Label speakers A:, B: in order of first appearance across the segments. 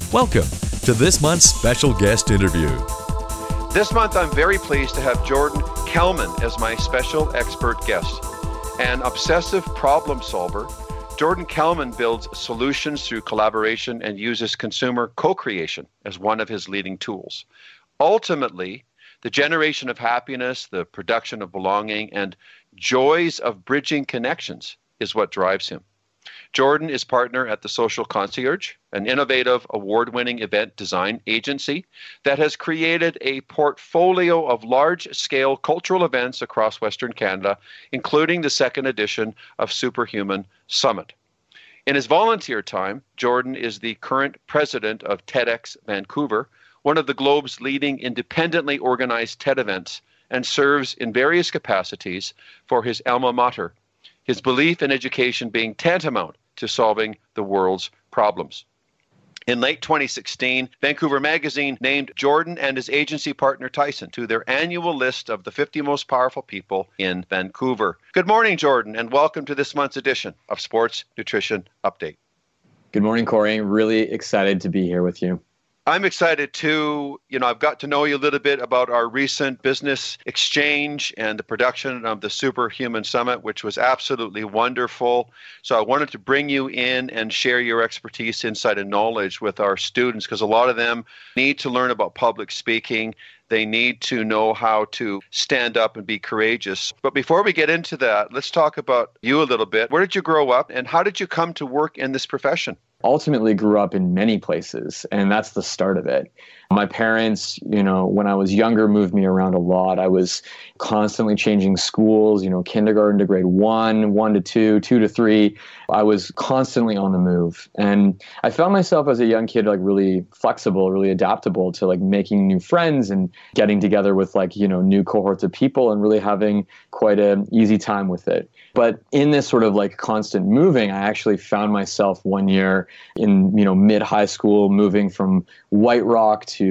A: Welcome to this month's special guest interview.
B: This month, I'm very pleased to have Jordan Kellman as my special expert guest. An obsessive problem solver, Jordan Kellman builds solutions through collaboration and uses consumer co-creation as one of his leading tools. Ultimately, the generation of happiness, the production of belonging, and joys of bridging connections is what drives him. Jordan is partner at the Social Concierge, an innovative award-winning event design agency that has created a portfolio of large-scale cultural events across Western Canada, including the second edition of Superhuman Summit. In his volunteer time, Jordan is the current president of TEDx Vancouver, one of the globe's leading independently organized TED events, and serves in various capacities for his alma mater, his belief in education being tantamount to solving the world's problems. In late 2016, Vancouver Magazine named Jordan and his agency partner Tyson to their annual list of the 50 most powerful people in Vancouver. Good morning, Jordan, and welcome to this month's edition of Sports Nutrition Update.
C: Good morning, Corey. Really excited to be here with you.
B: I'm excited too. I've got to know you a little bit about our recent business exchange and the production of the Superhuman Summit, which was absolutely wonderful. So I wanted to bring you in and share your expertise, insight, and knowledge with our students, because a lot of them need to learn about public speaking. They need to know how to stand up and be courageous. But before we get into that, let's talk about you a little bit. Where did you grow up and how did you come to work in this profession?
C: Ultimately grew up in many places, and that's the start of it. My parents, when I was younger, moved me around a lot. I was constantly changing schools, kindergarten to grade 1, 1 to 2, 2 to 3. I was constantly on the move. And I found myself as a young kid, really flexible, really adaptable to making new friends and getting together with new cohorts of people and really having quite an easy time with it. But in this sort of constant moving, I actually found myself one year in, mid-high school, moving from White Rock to,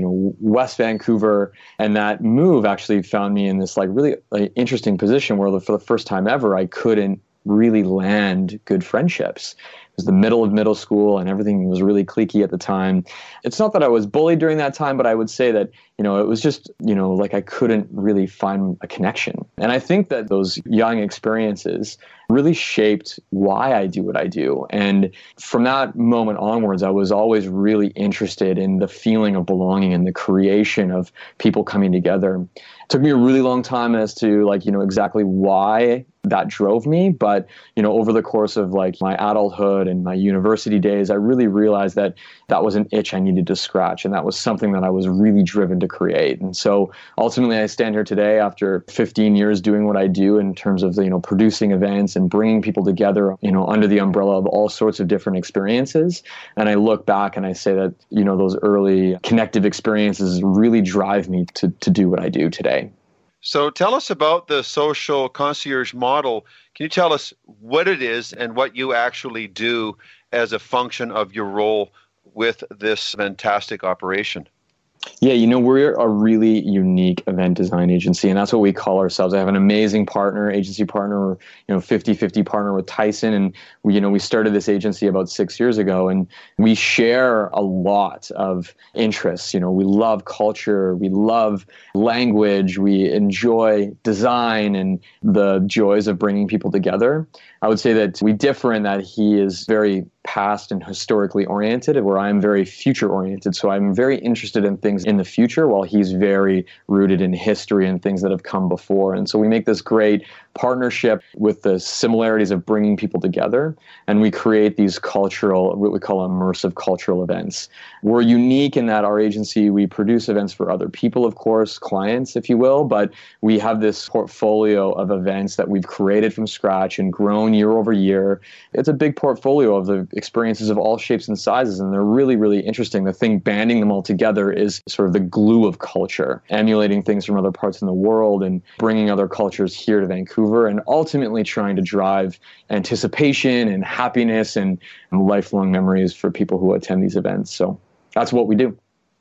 C: West Vancouver. And that move actually found me in this really interesting position where for the first time ever, I couldn't really land good friendships. It was the middle of middle school and everything was really cliquey at the time. It's not that I was bullied during that time, but I would say that, it was just, I couldn't really find a connection. And I think that those young experiences really shaped why I do what I do. And from that moment onwards, I was always really interested in the feeling of belonging and the creation of people coming together. It took me a really long time as to exactly why that drove me. But, over the course of my adulthood and my university days, I really realized that that was an itch I needed to scratch. And that was something that I was really driven to create. And so ultimately I stand here today after 15 years doing what I do in terms of, producing events and bringing people together, under the umbrella of all sorts of different experiences. And I look back and I say that, those early connective experiences really drive me to do what I do today.
B: So tell us about the Social Concierge model. Can you tell us what it is and what you actually do as a function of your role with this fantastic operation?
C: Yeah, we're a really unique event design agency, and that's what we call ourselves. I have an amazing agency partner, 50-50 partner with Tyson, and we started this agency about 6 years ago, and we share a lot of interests. We love culture, we love language, we enjoy design and the joys of bringing people together. I would say that we differ in that he is very past and historically oriented, where I'm very future oriented. So I'm very interested in things in the future, while he's very rooted in history and things that have come before. And so we make this great partnership with the similarities of bringing people together, and we create these what we call immersive cultural events. We're unique in that our agency, we produce events for other people, of course, clients, if you will, but we have this portfolio of events that we've created from scratch and grown year over year. It's a big portfolio of the experiences of all shapes and sizes, and they're really, really interesting. The thing banding them all together is sort of the glue of culture, emulating things from other parts in the world and bringing other cultures here to Vancouver, and ultimately trying to drive anticipation and happiness and lifelong memories for people who attend these events. So that's what we do.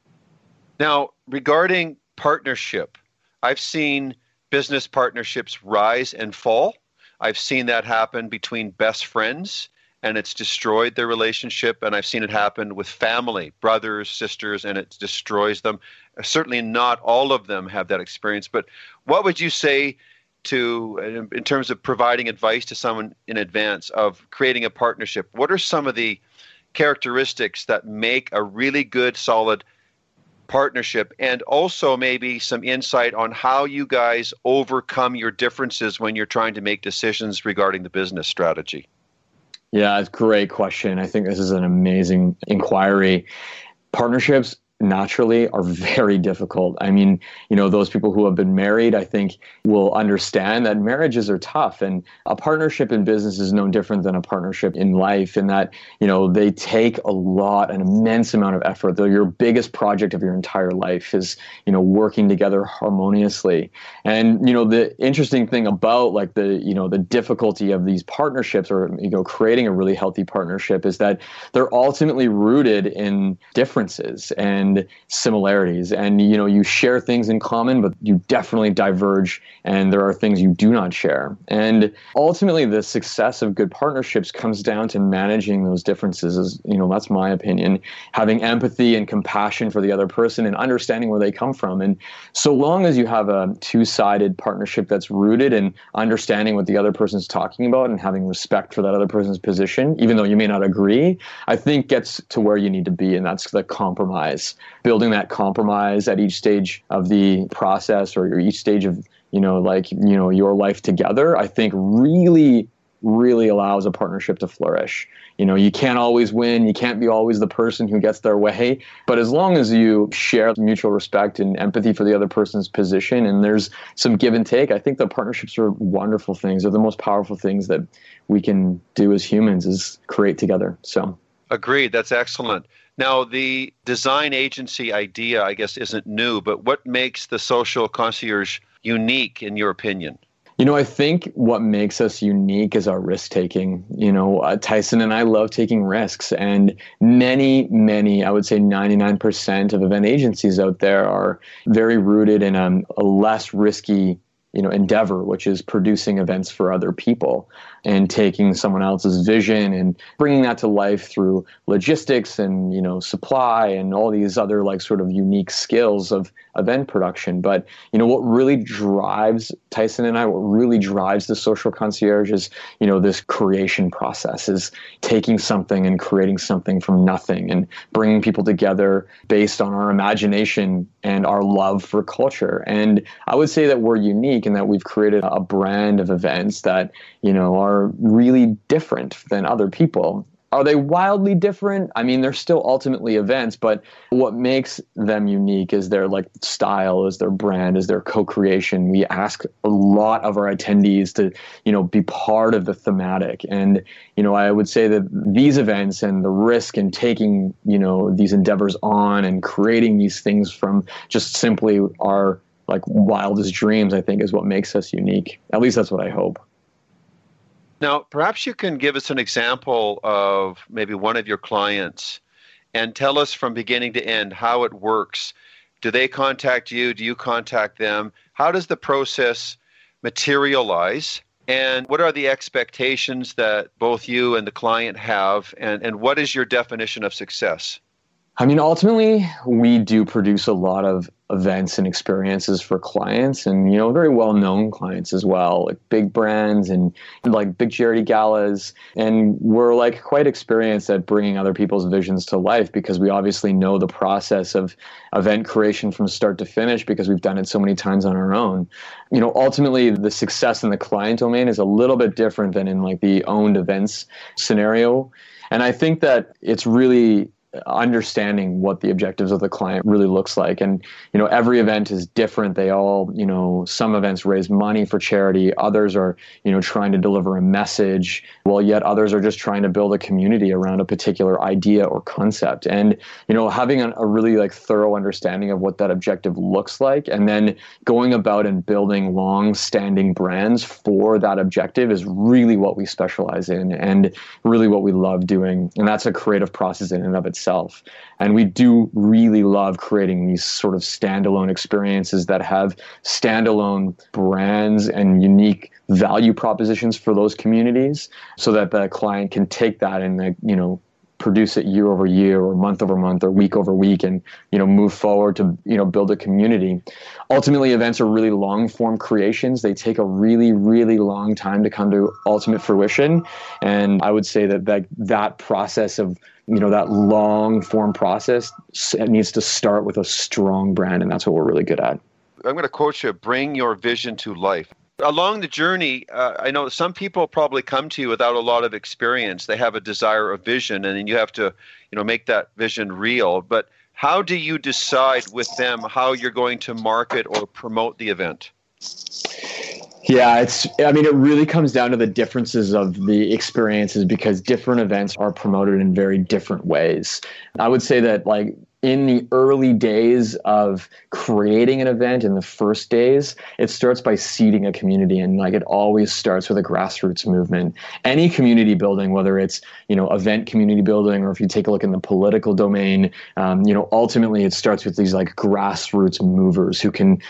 B: Now, regarding partnership, I've seen business partnerships rise and fall. I've seen that happen between best friends and it's destroyed their relationship. And I've seen it happen with family, brothers, sisters, and it destroys them. Certainly not all of them have that experience. But what would you say in terms of providing advice to someone in advance of creating a partnership? What are some of the characteristics that make a really good, solid partnership, and also maybe some insight on how you guys overcome your differences when you're trying to make decisions regarding the business strategy?
C: Yeah, it's a great question. I think this is an amazing inquiry. Partnerships naturally are very difficult. I mean, those people who have been married, I think, will understand that marriages are tough. And a partnership in business is no different than a partnership in life in that, they take an immense amount of effort. Though your biggest project of your entire life is, working together harmoniously. And, the interesting thing about like the difficulty of these partnerships or, creating a really healthy partnership is that they're ultimately rooted in differences and similarities. And, you share things in common, but you definitely diverge and there are things you do not share. And ultimately, the success of good partnerships comes down to managing those differences. That's my opinion, having empathy and compassion for the other person and understanding where they come from. And so long as you have a two-sided partnership that's rooted in understanding what the other person's talking about and having respect for that other person's position, even though you may not agree, I think gets to where you need to be. And that's the compromise. Building that compromise at each stage of the process or each stage of, your life together, I think really allows a partnership to flourish. You can't always win. You can't be always the person who gets their way. But as long as you share mutual respect and empathy for the other person's position and there's some give and take, I think that partnerships are wonderful things. They're the most powerful things that we can do as humans is create together. So.
B: Agreed. That's excellent. Now, the design agency idea, I guess, isn't new, but what makes the Social Concierge unique in your opinion?
C: I think what makes us unique is our risk taking. Tyson and I love taking risks, and many, I would say 99% of event agencies out there are very rooted in a less risky endeavor, which is producing events for other people and taking someone else's vision and bringing that to life through logistics and, supply and all these other like sort of unique skills of event production. But, what really drives Tyson and I, what really drives the Social Concierge is, this creation process is taking something and creating something from nothing and bringing people together based on our imagination and our love for culture. And I would say that we're unique in that we've created a brand of events that, are really different than other people. Are they wildly different? I mean, they're still ultimately events, but what makes them unique is their like style, is their brand, is their co-creation. We ask a lot of our attendees to, be part of the thematic. And, I would say that these events and the risk in taking, these endeavors on and creating these things from just simply our like wildest dreams, I think is what makes us unique. At least that's what I hope.
B: Now, perhaps you can give us an example of maybe one of your clients and tell us from beginning to end how it works. Do they contact you? Do you contact them? How does the process materialize? And what are the expectations that both you and the client have? And what is your definition of success?
C: I mean, ultimately, we do produce a lot of events and experiences for clients and, very well-known clients as well, like big brands and like big charity galas. And we're like quite experienced at bringing other people's visions to life because we obviously know the process of event creation from start to finish because we've done it so many times on our own. Ultimately, the success in the client domain is a little bit different than in like the owned events scenario. And I think that it's really understanding what the objectives of the client really looks like. And, every event is different. They all, some events raise money for charity. Others are, trying to deliver a message, while yet others are just trying to build a community around a particular idea or concept. And, having a really like thorough understanding of what that objective looks like, and then going about and building long-standing brands for that objective is really what we specialize in and really what we love doing. And that's a creative process in and of itself. itself. And we do really love creating these sort of standalone experiences that have standalone brands and unique value propositions for those communities, so that the client can take that and, produce it year over year or month over month or week over week and, move forward to, build a community. Ultimately, events are really long form creations. They take a really, really long time to come to ultimate fruition. And I would say that process of, that long form process, it needs to start with a strong brand. And that's what we're really good at.
B: I'm going to quote you, bring your vision to life. Along the journey, I know some people probably come to you without a lot of experience. They have a desire, a vision, and then you have to, make that vision real. But how do you decide with them how you're going to market or promote the event?
C: Yeah, it really comes down to the differences of the experiences, because different events are promoted in very different ways. I would say that, in the early days of creating an event, in the first days, it starts by seeding a community. And it always starts with a grassroots movement. Any community building, whether it's, event community building, or if you take a look in the political domain, ultimately it starts with these grassroots movers who can,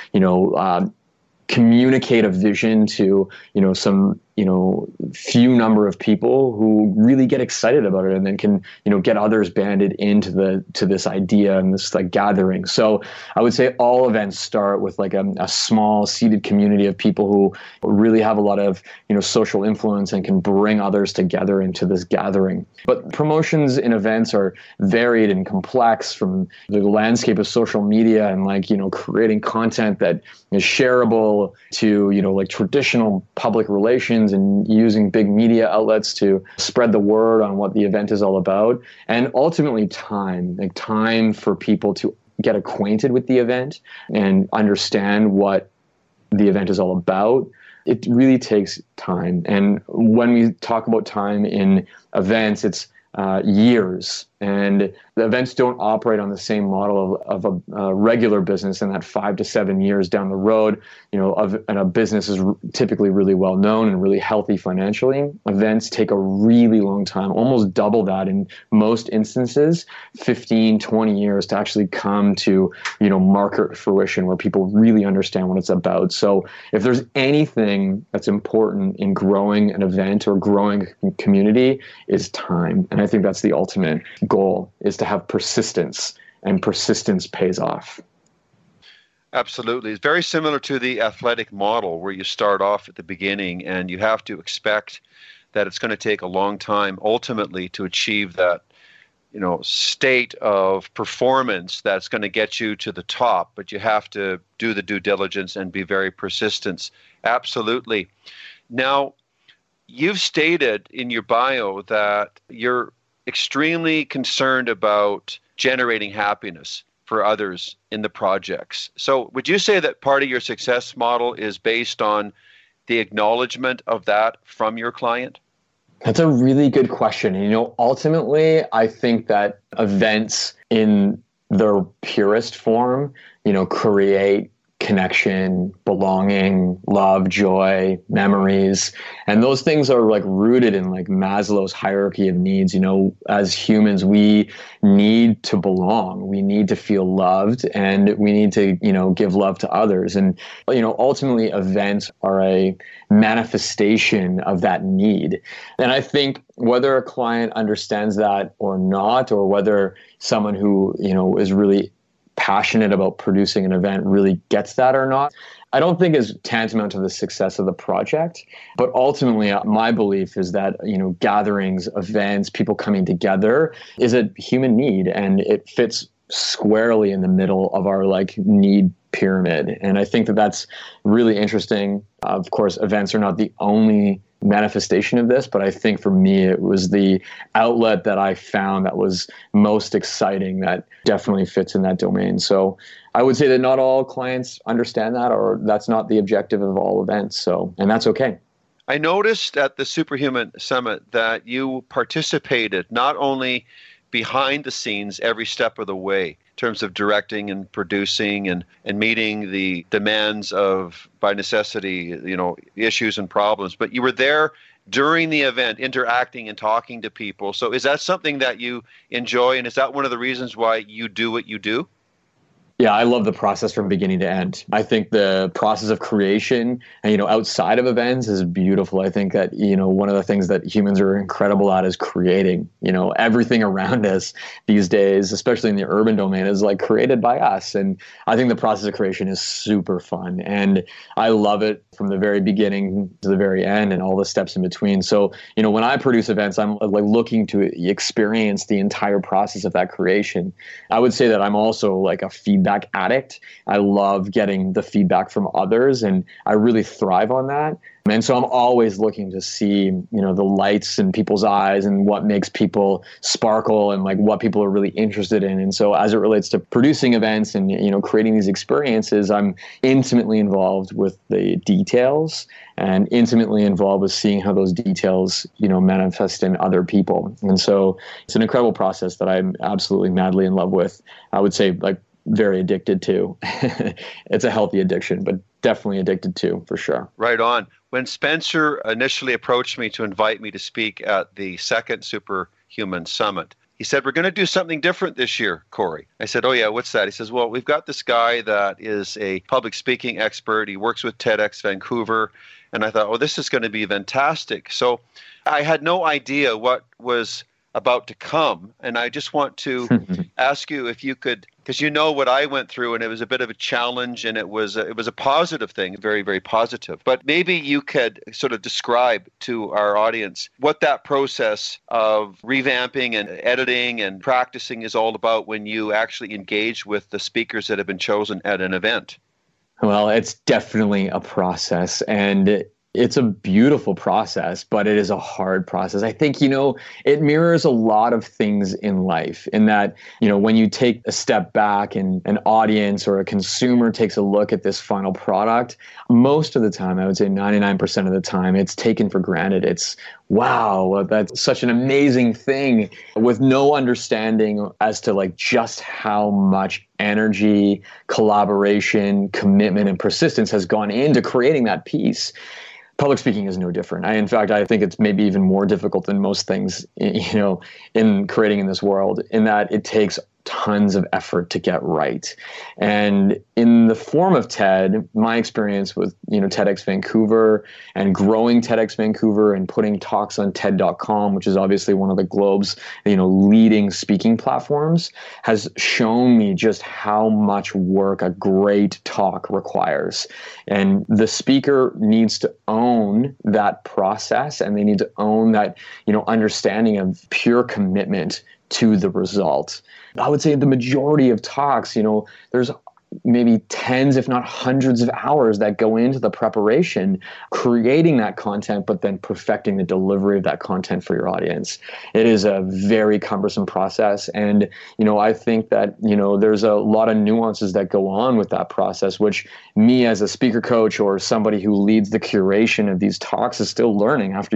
C: communicate a vision to, some, few number of people who really get excited about it, and then can, get others banded into this idea and this gathering. So I would say all events start with a small seeded community of people who really have a lot of, social influence and can bring others together into this gathering. But promotions in events are varied and complex, from the landscape of social media and creating content that is shareable to, traditional public relations and using big media outlets to spread the word on what the event is all about. And ultimately time for people to get acquainted with the event and understand what the event is all about. It really takes time. And when we talk about time in events, it's years. And the events don't operate on the same model of a regular business, in that 5 to 7 years down the road, and a business is typically really well known and really healthy financially. Events take a really long time, almost double that in most instances, 15, 20 years to actually come to, market fruition where people really understand what it's about. So if there's anything that's important in growing an event or growing a community, is time. And I think that's the ultimate goal, is to have persistence, and persistence pays off.
B: Absolutely. It's very similar to the athletic model, where you start off at the beginning and you have to expect that it's going to take a long time ultimately to achieve that, state of performance that's going to get you to the top, but you have to do the due diligence and be very persistent. Absolutely. Now, you've stated in your bio that you're extremely concerned about generating happiness for others in the projects. So would you say that part of your success model is based on the acknowledgement of that from your client?
C: That's a really good question. Ultimately, I think that events in their purest form, create connection, belonging, love, joy, memories. And those things are rooted in Maslow's hierarchy of needs. As humans, we need to belong. We need to feel loved, and we need to, give love to others. And, ultimately events are a manifestation of that need. And I think whether a client understands that or not, or whether someone who, is really passionate about producing an event really gets that or not, I don't think is tantamount to the success of the project. But ultimately, my belief is that, gatherings, events, people coming together is a human need, and it fits squarely in the middle of our need pyramid. And I think that that's really interesting. Of course, events are not the only manifestation of this, but I think for me, it was the outlet that I found that was most exciting, that definitely fits in that domain. So I would say that not all clients understand that, or that's not the objective of all events. So, and that's okay.
B: I noticed at the Superhuman Summit that you participated not only behind the scenes every step of the way in terms of directing and producing and meeting the demands of, by necessity, issues and problems, but you were there during the event, interacting and talking to people. So is that something that you enjoy, and is that one of the reasons why you do what you do?
C: Yeah, I love the process from beginning to end. I think the process of creation and, outside of events is beautiful. I think that, one of the things that humans are incredible at is creating, everything around us these days, especially in the urban domain, is like created by us. And I think the process of creation is super fun. And I love it from the very beginning to the very end and all the steps in between. So, when I produce events, I'm like looking to experience the entire process of that creation. I would say that I'm also like a feedback addict. I love getting the feedback from others, and I really thrive on that. And so I'm always looking to see, the lights in people's eyes and what makes people sparkle and like what people are really interested in. And so as it relates to producing events and, creating these experiences, I'm intimately involved with the details and intimately involved with seeing how those details, manifest in other people. And so it's an incredible process that I'm absolutely madly in love with. I would say like very addicted to. It's a healthy addiction, but definitely addicted to, for sure.
B: Right on. When Spencer initially approached me to invite me to speak at the second Superhuman Summit, he said, we're going to do something different this year, Corey. I said, oh yeah, what's that? He says, well, we've got this guy that is a public speaking expert. He works with TEDx Vancouver. And I thought, oh, this is going to be fantastic. So I had no idea what was about to come. And I just want to ask you if you could, because you know what I went through, and it was a bit of a challenge, and it was a positive thing, very, very positive. But maybe you could sort of describe to our audience what that process of revamping and editing and practicing is all about when you actually engage with the speakers that have been chosen at an event.
C: Well, it's definitely a process, and it's a beautiful process, but it is a hard process. I think, it mirrors a lot of things in life in that, when you take a step back and an audience or a consumer takes a look at this final product, most of the time, I would say 99% of the time, it's taken for granted. It's, wow, that's such an amazing thing, with no understanding as to like just how much energy, collaboration, commitment, and persistence has gone into creating that piece. Public speaking is no different. In fact, I think it's maybe even more difficult than most things, in creating in this world, in that it takes tons of effort to get right. And in the form of TED, my experience with, TEDx Vancouver and growing TEDx Vancouver and putting talks on TED.com, which is obviously one of the globe's, leading speaking platforms, has shown me just how much work a great talk requires. And the speaker needs to own that process, and they need to own that, understanding of pure commitment to the result. I would say the majority of talks, there's maybe tens, if not hundreds of hours that go into the preparation, creating that content, but then perfecting the delivery of that content for your audience. It is a very cumbersome process. And, I think that, there's a lot of nuances that go on with that process, which me as a speaker coach or somebody who leads the curation of these talks is still learning after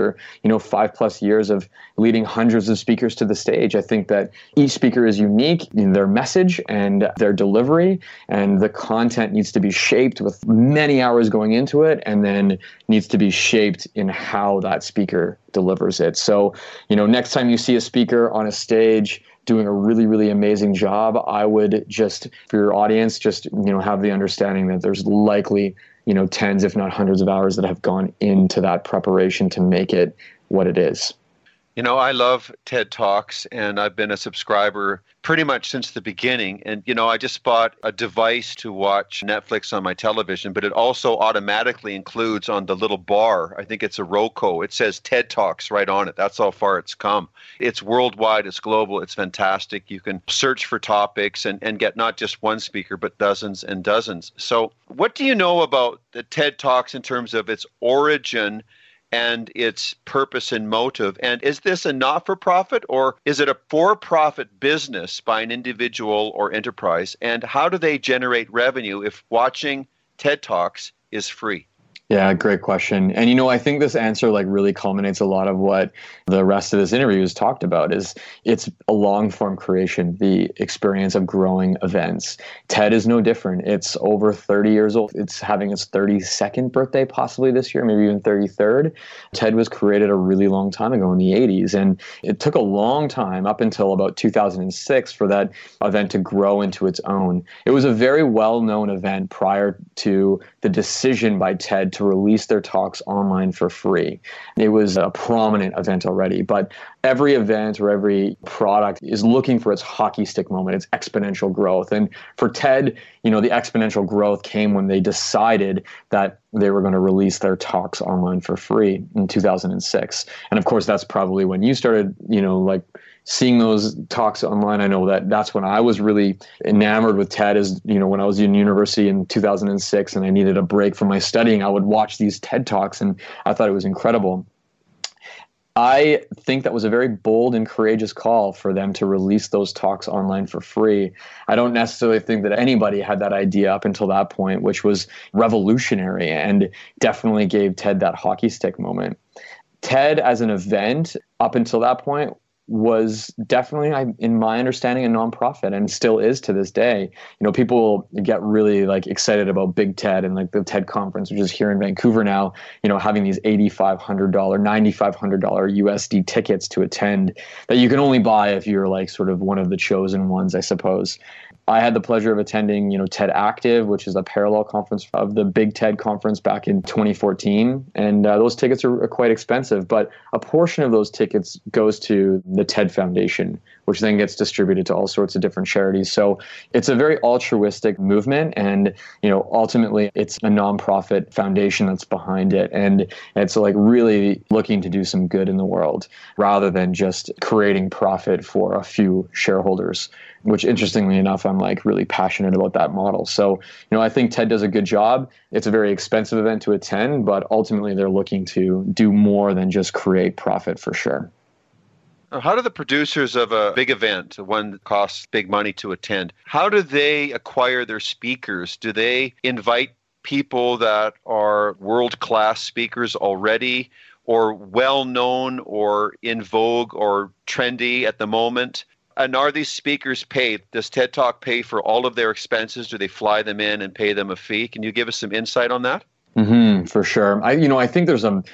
C: 5+ years of leading hundreds of speakers to the stage. I think that each speaker is unique in their message and their delivery, and the content needs to be shaped with many hours going into it, and then needs to be shaped in how that speaker delivers it. So, next time you see a speaker on a stage doing a really, really amazing job, I would just, for your audience, just, have the understanding that there's likely, tens, if not hundreds of hours that have gone into that preparation to make it what it is.
B: I love TED Talks, and I've been a subscriber pretty much since the beginning. And, I just bought a device to watch Netflix on my television, but it also automatically includes on the little bar, I think it's a Roku, it says TED Talks right on it. That's how far it's come. It's worldwide, it's global, it's fantastic. You can search for topics and get not just one speaker, but dozens and dozens. So what do you know about the TED Talks in terms of its origin and its purpose and motive? And is this a not-for-profit, or is it a for-profit business by an individual or enterprise? And how do they generate revenue if watching TED Talks is free?
C: Yeah, great question. And I think this answer really culminates a lot of what the rest of this interview has talked about is it's a long form creation, the experience of growing events. TED is no different. It's over 30 years old. It's having its 32nd birthday possibly this year, maybe even 33rd. TED was created a really long time ago in the 80s. And it took a long time up until about 2006 for that event to grow into its own. It was a very well-known event prior to the decision by TED to release their talks online for free. It was a prominent event already, but every event or every product is looking for its hockey stick moment, its exponential growth. And for TED, the exponential growth came when they decided that they were going to release their talks online for free in 2006. And of course, that's probably when you started, seeing those talks online. I know that's when I was really enamored with TED is, when I was in university in 2006 and I needed a break from my studying, I would watch these TED Talks and I thought it was incredible. I think that was a very bold and courageous call for them to release those talks online for free. I don't necessarily think that anybody had that idea up until that point, which was revolutionary and definitely gave TED that hockey stick moment. TED as an event up until that point was definitely, in my understanding, a nonprofit and still is to this day. People get really excited about Big TED and the TED conference, which is here in Vancouver now, having these $8,500, $9,500 USD tickets to attend that you can only buy if you're sort of one of the chosen ones, I suppose. I had the pleasure of attending, TED Active, which is a parallel conference of the Big TED conference back in 2014. And those tickets are quite expensive, but a portion of those tickets goes to the TED Foundation, which then gets distributed to all sorts of different charities. So it's a very altruistic movement. And, ultimately it's a nonprofit foundation that's behind it. And it's really looking to do some good in the world rather than just creating profit for a few shareholders, which interestingly enough, I'm really passionate about that model. So, I think TED does a good job. It's a very expensive event to attend, but ultimately they're looking to do more than just create profit for sure.
B: How do the producers of a big event, one that costs big money to attend, how do they acquire their speakers? Do they invite people that are world-class speakers already or well-known or in vogue or trendy at the moment? And are these speakers paid? Does TED Talk pay for all of their expenses? Do they fly them in and pay them a fee? Can you give us some insight on that?
C: For sure. I think there's a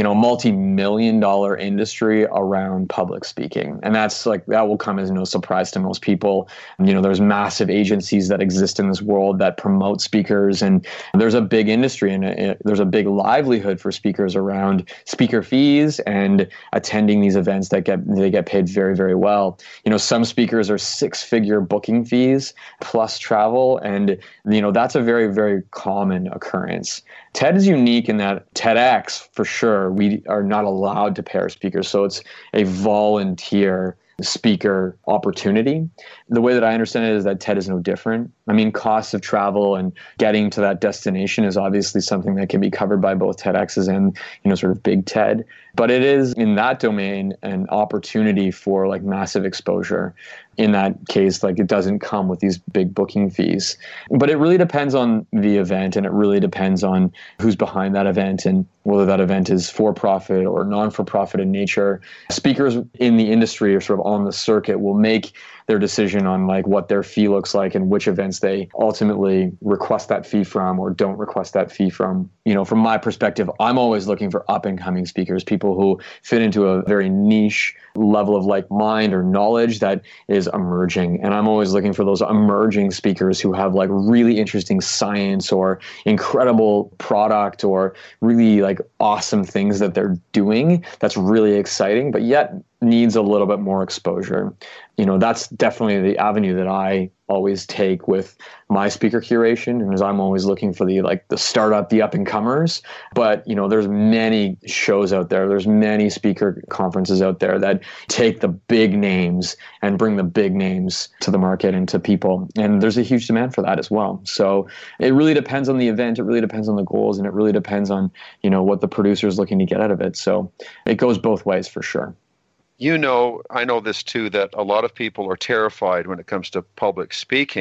C: multi-million-dollar industry around public speaking. And that's that will come as no surprise to most people. There's massive agencies that exist in this world that promote speakers, and there's a big industry and there's a big livelihood for speakers around speaker fees and attending these events that they get paid very, very well. Some speakers are six-figure booking fees plus travel, and that's a very, very common occurrence. TED is unique in that TEDx, for sure, we are not allowed to pay our speakers. So it's a volunteer speaker opportunity. The way that I understand it is that TED is no different. Costs of travel and getting to that destination is obviously something that can be covered by both TEDx's and, sort of Big TED. But it is in that domain an opportunity for massive exposure. In that case, it doesn't come with these big booking fees. But it really depends on the event, and it really depends on who's behind that event and whether that event is for-profit or non-for-profit in nature. Speakers in the industry or sort of on the circuit will make their decision on what their fee looks like and which events they ultimately request that fee from or don't request that fee from. From my perspective, I'm always looking for up and coming speakers, people who fit into a very niche level of mind or knowledge that is emerging. And I'm always looking for those emerging speakers who have really interesting science or incredible product or really awesome things that they're doing that's really exciting, but yet needs a little bit more exposure. That's definitely the avenue that I always take with my speaker curation, and as I'm always looking for the startup, the up and comers. But there's many shows out there. There's many speaker conferences out there that take the big names and bring the big names to the market and to people. And there's a huge demand for that as well. So it really depends on the event. It really depends on the goals, and it really depends on what the producer is looking to get out of it. So it goes both ways for sure.
B: I know this too, that a lot of people are terrified when it comes to public speaking.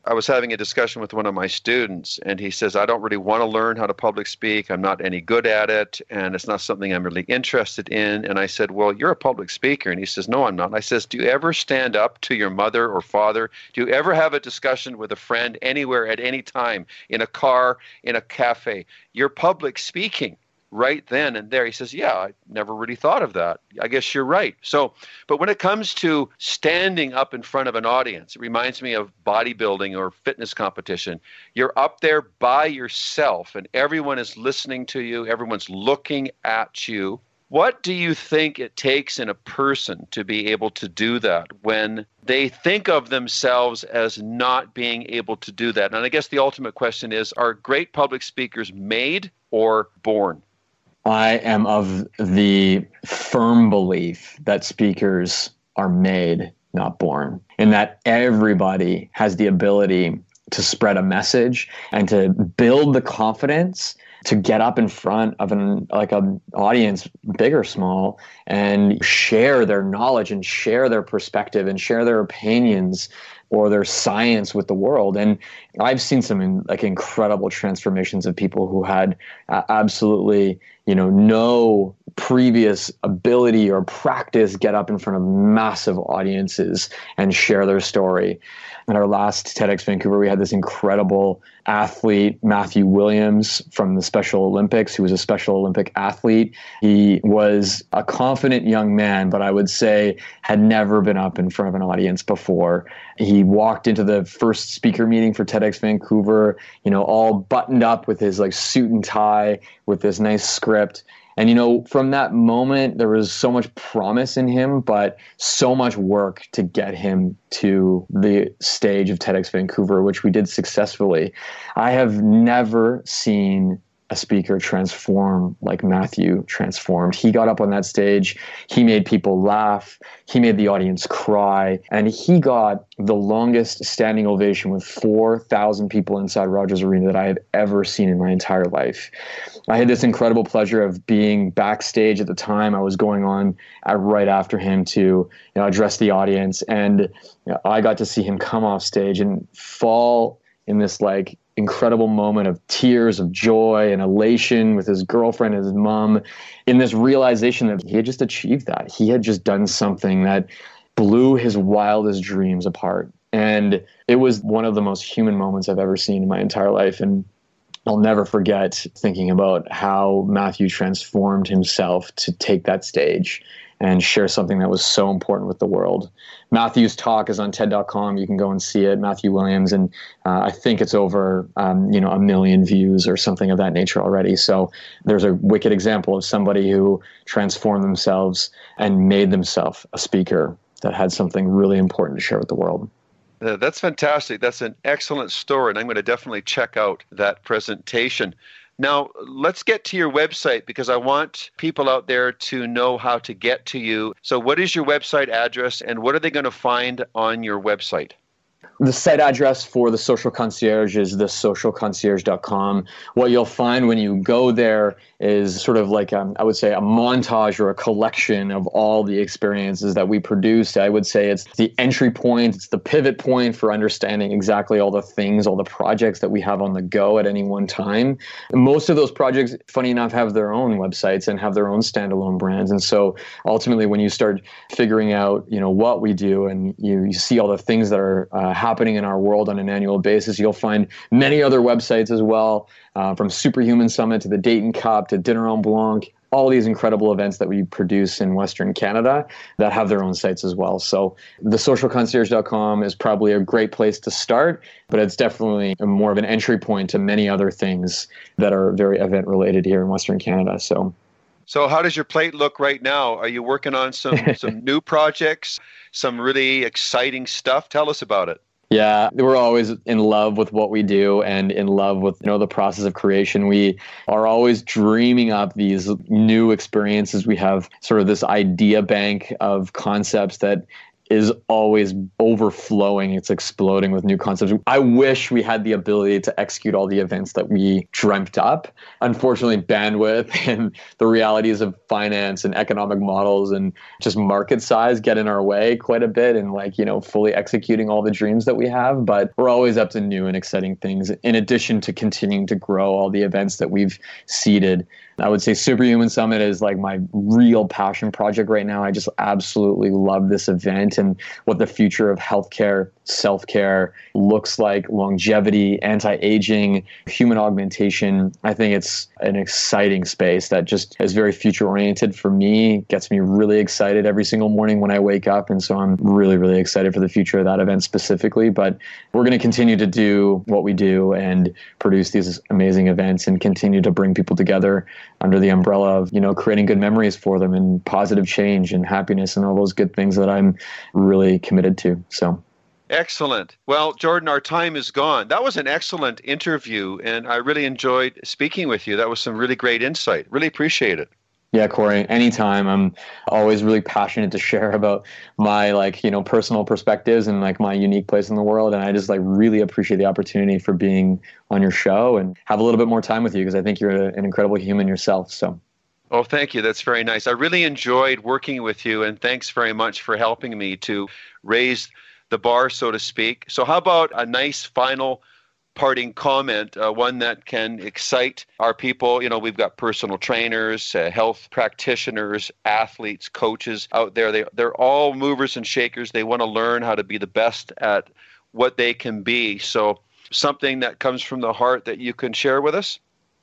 B: I was having a discussion with one of my students, and he says, I don't really want to learn how to public speak. I'm not any good at it, and it's not something I'm really interested in. And I said, well, you're a public speaker. And he says, no, I'm not. I says, do you ever stand up to your mother or father? Do you ever have a discussion with a friend anywhere at any time, in a car, in a cafe? You're public speaking right then and there. He says, yeah, I never really thought of that. I guess you're right. So, but when it comes to standing up in front of an audience, it reminds me of bodybuilding or fitness competition. You're up there by yourself and everyone is listening to you. Everyone's looking at you. What do you think it takes in a person to be able to do that when they think of themselves as not being able to do that? And I guess the ultimate question is, are great public speakers made or born?
C: I am of the firm belief that speakers are made, not born, and that everybody has the ability to spread a message and to build the confidence to get up in front of an audience, big or small, and share their knowledge and share their perspective and share their opinions or their science with the world. And I've seen some incredible transformations of people who had absolutely, no previous ability or practice get up in front of massive audiences and share their story. At our last TEDx Vancouver, we had this incredible athlete, Matthew Williams from the Special Olympics, who was a Special Olympic athlete. He was a confident young man, but I would say had never been up in front of an audience before. He walked into the first speaker meeting for TEDx Vancouver, all buttoned up with his suit and tie with this nice script. And, from that moment, there was so much promise in him, but so much work to get him to the stage of TEDx Vancouver, which we did successfully. I have never seen a speaker transform like Matthew transformed. He got up on that stage, he made people laugh, he made the audience cry, and he got the longest standing ovation with 4,000 people inside Rogers Arena that I have ever seen in my entire life. I had this incredible pleasure of being backstage at the time. I was going on right after him to address the audience, and I got to see him come off stage and fall in this incredible moment of tears of joy and elation with his girlfriend and his mom, in this realization that he had just achieved that. He had just done something that blew his wildest dreams apart. And it was one of the most human moments I've ever seen in my entire life. And I'll never forget thinking about how Matthew transformed himself to take that stage and share something that was so important with the world. Matthew's talk is on TED.com. You can go and see it, Matthew Williams, and I think it's over, 1 million views or something of that nature already. So there's a wicked example of somebody who transformed themselves and made themselves a speaker that had something really important to share with the world.
B: That's fantastic. That's an excellent story, and I'm going to definitely check out that presentation. Now, let's get to your website because I want people out there to know how to get to you. So what is your website address and what are they going to find on your website?
C: The site address for the Social Concierge is thesocialconcierge.com. What you'll find when you go there is sort of I would say, a montage or a collection of all the experiences that we produced. I would say it's the entry point, it's the pivot point for understanding exactly all the things, all the projects that we have on the go at any one time. Most of those projects, funny enough, have their own websites and have their own standalone brands. And so ultimately, when you start figuring out, what we do and you see all the things that are happening in our world on an annual basis, you'll find many other websites as well, from Superhuman Summit to the Dayton Cup to Dinner en Blanc, all these incredible events that we produce in Western Canada that have their own sites as well. So thesocialconcierge.com is probably a great place to start, but it's definitely more of an entry point to many other things that are very event related here in Western Canada.
B: So how does your plate look right now? Are you working on some new projects, some really exciting stuff? Tell us about it.
C: Yeah, we're always in love with what we do and in love with the process of creation. We are always dreaming up these new experiences. We have sort of this idea bank of concepts that is always overflowing. It's exploding with new concepts. I wish we had the ability to execute all the events that we dreamt up. Unfortunately, bandwidth and the realities of finance and economic models and just market size get in our way quite a bit and fully executing all the dreams that we have. But we're always up to new and exciting things in addition to continuing to grow all the events that we've seeded. I would say Superhuman Summit is like my real passion project right now. I just absolutely love this event and what the future of healthcare, self-care looks like, longevity, anti-aging, human augmentation. I think it's an exciting space that just is very future-oriented for me, gets me really excited every single morning when I wake up. And so I'm really, really excited for the future of that event specifically. But we're going to continue to do what we do and produce these amazing events and continue to bring people together under the umbrella of, creating good memories for them and positive change and happiness and all those good things that I'm really committed to. So.
B: Excellent. Well, Jordan, our time is gone. That was an excellent interview, and I really enjoyed speaking with you. That was some really great insight. Really appreciate it.
C: Yeah, Corey, anytime. I'm always really passionate to share about my personal perspectives and my unique place in the world. And I just really appreciate the opportunity for being on your show and have a little bit more time with you because I think you're an incredible human yourself. So.
B: Oh, thank you. That's very nice. I really enjoyed working with you, and thanks very much for helping me to raise the bar, so to speak. So how about a nice final parting comment, one that can excite our people? We've got personal trainers, health practitioners, athletes, coaches out there. They're all movers and shakers. They want to learn how to be the best at what they can be. So something that comes from the heart that you can share with us?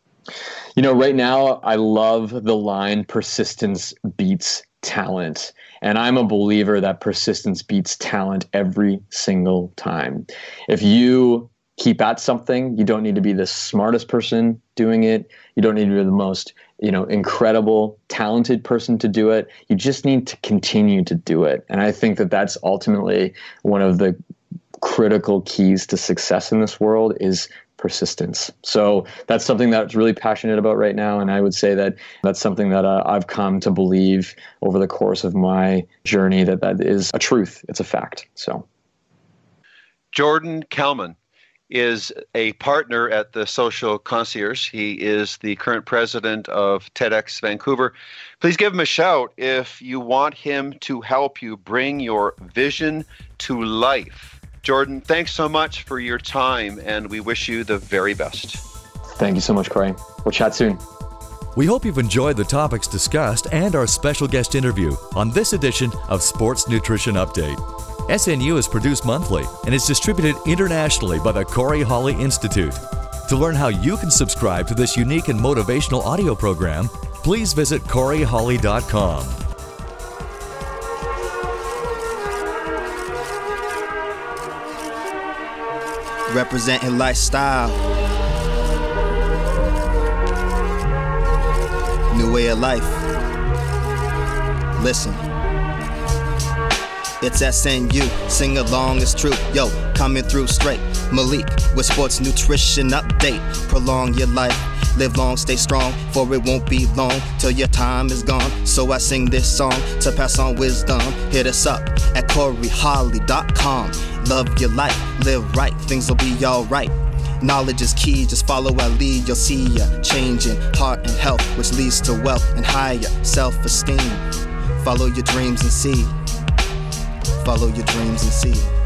C: Right now, I love the line, persistence beats talent. And I'm a believer that persistence beats talent every single time. If you keep at something, you don't need to be the smartest person doing it. You don't need to be the most, incredible, talented person to do it. You just need to continue to do it. And I think that that's ultimately one of the critical keys to success in this world is persistence. So that's something that's really passionate about right now. And I would say that that's something that I've come to believe over the course of my journey that is a truth. It's a fact. So
B: Jordan Kalman is a partner at the Social Concierge. He is the current president of TEDx Vancouver. Please give him a shout if you want him to help you bring your vision to life. Jordan, thanks so much for your time, and we wish you the very best.
C: Thank you so much, Corey. We'll chat soon.
A: We hope you've enjoyed the topics discussed and our special guest interview on this edition of Sports Nutrition Update. SNU is produced monthly and is distributed internationally by the Corey Holly Institute. To learn how you can subscribe to this unique and motivational audio program, please visit CoreyHolly.com.
D: Representing lifestyle, new way of life. Listen, it's SNU, sing along, it's true. Yo, coming through straight. Malik with Sports Nutrition Update. Prolong your life, live long, stay strong, for it won't be long till your time is gone. So I sing this song to pass on wisdom. Hit us up at CoreyHolly.com. Love your life, live right, things will be alright. Knowledge is key, just follow our lead. You'll see ya changing heart and health, which leads to wealth and higher self-esteem. Follow your dreams and see. Follow your dreams and see.